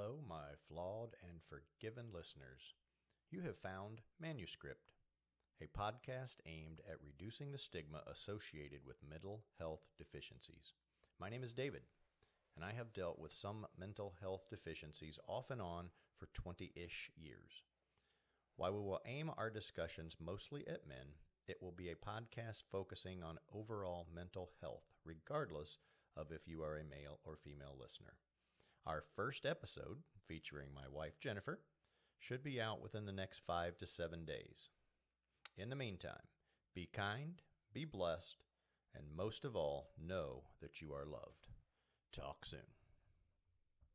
Hello, my flawed and forgiven listeners. You have found Manuscript, a podcast aimed at reducing the stigma associated with mental health deficiencies. My name is David, and I have dealt with some mental health deficiencies off and on for 20-ish years. While we will aim our discussions mostly at men, it will be a podcast focusing on overall mental health, regardless of if you are a male or female listener. Our first episode, featuring my wife Jennifer, should be out within the next 5 to 7 days. In the meantime, be kind, be blessed, and most of all, know that you are loved. Talk soon.